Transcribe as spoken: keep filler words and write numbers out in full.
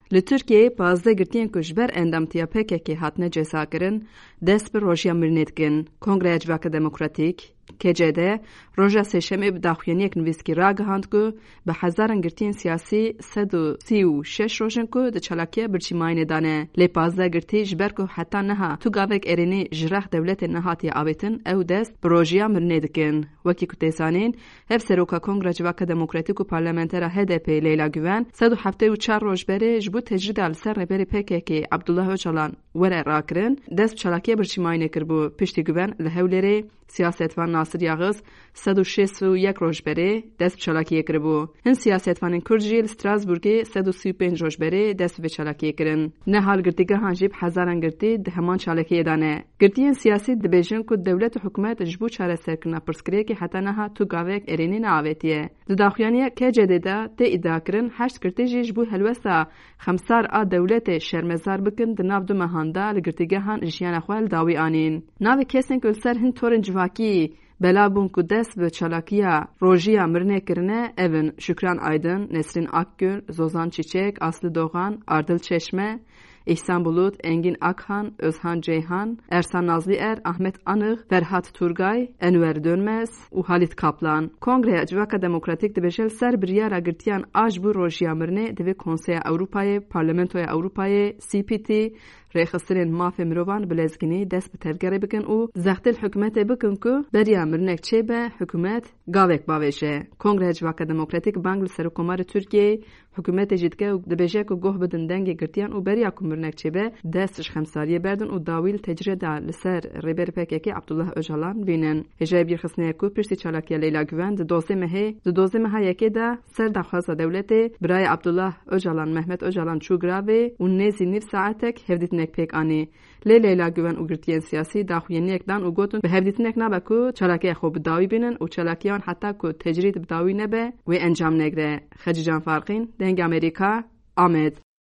Li Tirkiyeyê pazde girtiyên ku ji ber endamtiya P K K hatine cesakirin, dest bi rojiya mirinê dikin. Kongreya Civaka Demokratîk K C D roja sêşemê bi daxuyaniyek nivîskî ragihand ku bi hezaran girtiyên siyasî sed û sî û şeş rojin ku di çalakiya birçîmayînê dane. Lê pazde girtî ji ber ku heta niha tu gavek êrênî ji rex dewletê nehatiye avêtin, ew dest bi rojiya mirinê dikin. Wekî ku tê zanîn, hev Seroka Kongreya Civaka Demokratîk û Parlamentera H D P Leyla Güven sed û heftê û çar roj berê ji bo tecrîda li ser rêberê P K K Abdullah Öcalan were rakirin, dest bi çalakiya birçîmayînê kirbû. Piştî Güven li Hewlêrê siyasetvan Nasir Yağız sed û şêst û yek roj berê dest bi çalakiyê kiribû. Hin siyasetvanên Kurd jî li Strasburgê sed û sî û pênc roj berê dest bi vê çalakiyê kirin. Nehal girtîgehan jî bi hezaran girtî di heman çalakiyê dane. Girtiyên siyasî dibêjin ku dewlet û hikûmet ji bo çareserkirina pirsgirêkê heta niha tu gavek êrênî neavêtiye. Di daxuyaniya K C D de tê îdia kirin heşt girtî jî ji bo helwesta xemsar a dewletê şermezar bikin di nav du mehan de li girtîgehan jiyana xwe li dawî anîn. Navê kesên ku li ser hin torên civakî belabûn ku dest bi çalakiya rojiya mirinê kirine evin Şükran Aydın, Nesrin Akgül, Zozan Çiçek, Aslı Doğan, Ardıl Çeşme, İhsan Bulut, Engin Akhan, Özhan Ceyhan, Ersan Nazlı Er, Ahmet Anıg, Ferhat Turgay, Enver Dönmez û Halit Kaplan. Kongreya Civaka Demokratîk dibêje ser biryara girtiyan a ji bo rojiya mirinê divê Konseya Ewropayê, Parlamentoya Ewropayê, C P T, rêxistinên mafê mirovan bi lezgînî dest bi tevgerê bikin û zextê li hikûmetê bikin ku beriya mirinek çêbe, hikûmet gavek bavêje. Kongreya Civaka Demokratîk bang li Serokkomarê Tirkiyeyê hikûmetê jî dike û dibêje ku goh bidin dengê girtiyan û beriya ku mirinek çêbe dest ji xemsariyê berdin û dawî li tecrê da li ser rêberê P K K Abdullah Öcalan bînin. Hêjayê bîrxistniyê ku piştî çalakiya Leyla Güven di dozê mehê di dozê meha yekê de ser daxwaza dewletê birayê Abdullah Öcalan Mehmet Öcalan çû giravê û nêzî nîv saetek hevdîtinek pêk anî. Lê Leyla Güven û girtiyên siyasî daxuyaniyek dan û gotin bi hevdîtinek nabe ku çalakiya xwe bi dawî bînin û çalakiyan heta ku tecrîd bi dawî nebe wê encam negire. Xecî Can Farqîn, Dengê Amerîka, Amed.